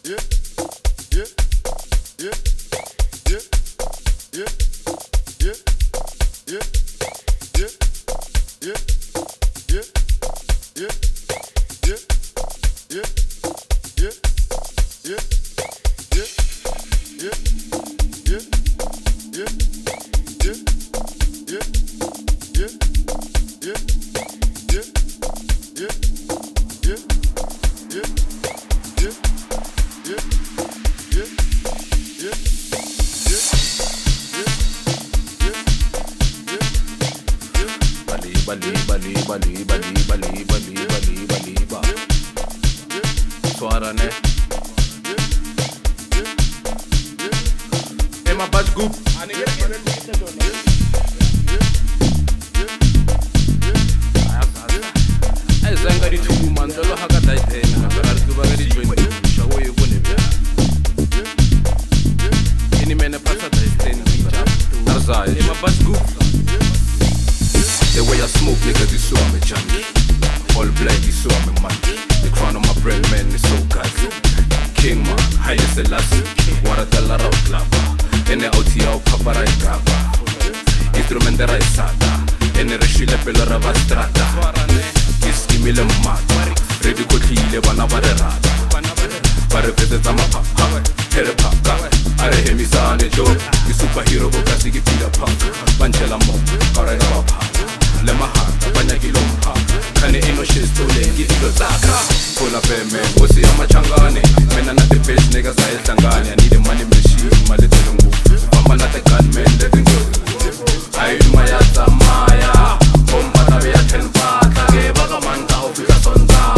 The way I smoke, niggas, you saw me junkie. All black, you saw me man. The crown on my brain, man, is so cocky. King man, Haile Selassie. Waratala Rao Klapa. Ene OTO Papara Graba. Instrumente Raisata. Ene Reshile Pelo Rava Strata. Kiskimile Mata. Ready Kotlile Banabare Rata. Pare Pete Papa. Here Paka. Are Hemisane Joe. The superhero Bokasi Pila Punk. Banchela Mo. Alright, Papa. Lema hata banya kilompa kane ino shistole ngidilo zaka Pula peme bosi ya machangane Mena na the best niggas I hlangane I need a money machine maletelo nguvu Mama na the gunman letting go Ayu mayata maya Bomba tabi ya tenpa Tage baga manta ofika sonda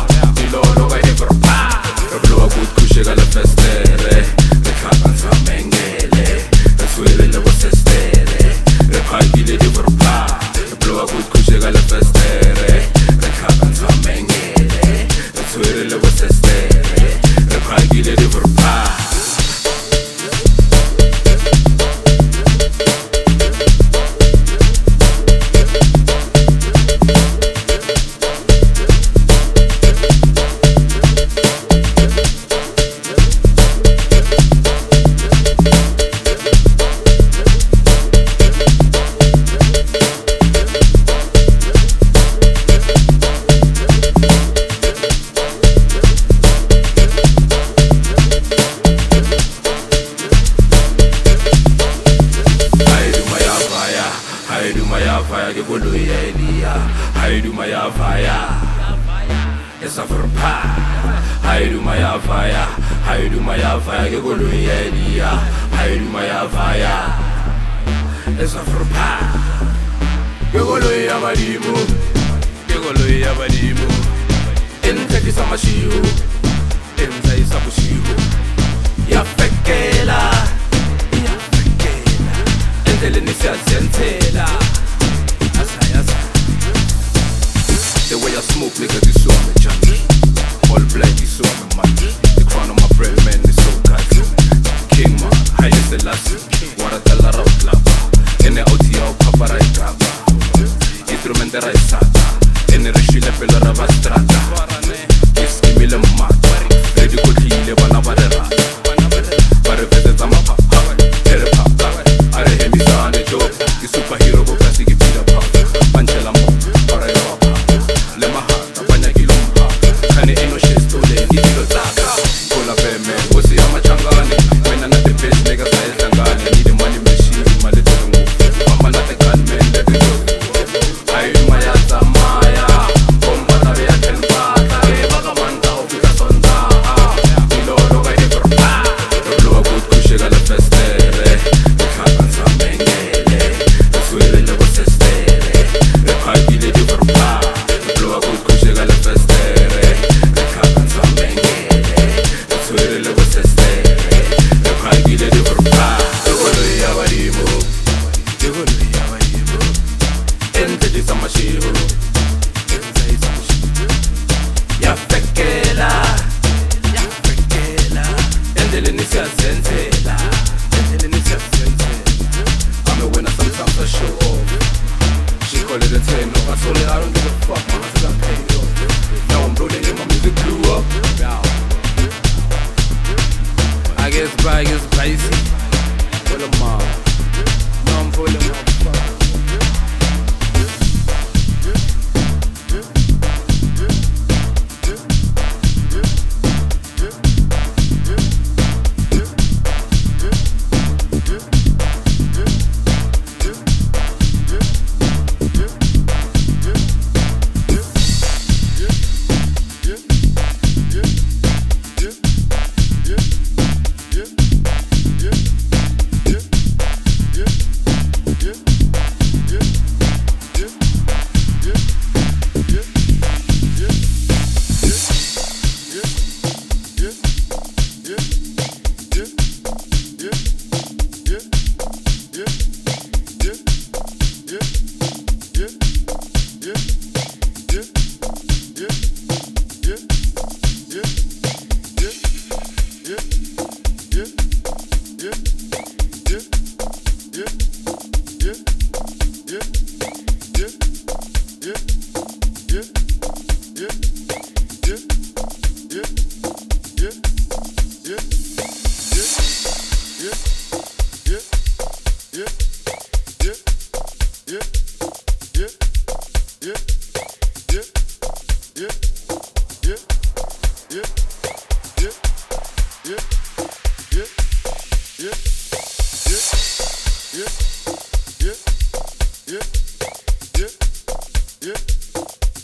Dilolo ga hiverpa Rebloa good kushega le festere Rekhakan sa mengele Resuele le bosestere Rekhagile hiverpa Blow good kushega le festere Rekhakan sa mengele Resuele le bosestere Rekhagile hiverpa The way I smoke, niggas, you saw me junkie. All black, you saw me man. The crown on my brain, man, is so cocky. King man, Haile Selassie. Waratala Rao Klapa. Ene OTO Papara Graba. Instrumente Raisata. Ene Reshile Pelo Rava Strata. Kiskimile Mata. Ready Kotlile Banabare Rata. Pare Pete Papa. Here Papa. Are Hemisane Joe. The superhero Bokasi Pila Papa. Banchela Mo. Alright, Papa. Lema hata banya kilompa kane ino shistole ngidilo Yes, bag is spicy. Full of mom. No, I'm full of motherfucker.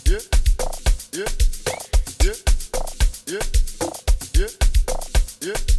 Yeah.